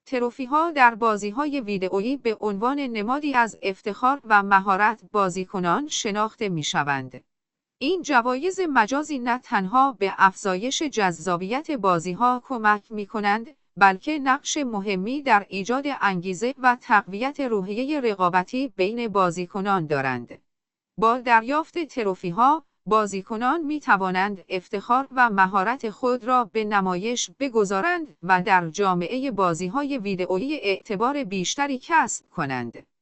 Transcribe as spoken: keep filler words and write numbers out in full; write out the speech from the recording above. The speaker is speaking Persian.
تروفی‌ها در بازی‌های ویدئویی به عنوان نمادی از افتخار و مهارت بازیکنان شناخته می‌شوند. این جوایز مجازی نه تنها به افزایش جذابیت بازی‌ها کمک می‌کنند، بلکه نقش مهمی در ایجاد انگیزه و تقویت روحیه رقابتی بین بازیکنان دارند. با دریافت تروفی‌ها، بازیکنان می‌توانند افتخار و مهارت خود را به نمایش بگذارند و در جامعه بازی‌های ویدئویی اعتبار بیشتری کسب کنند.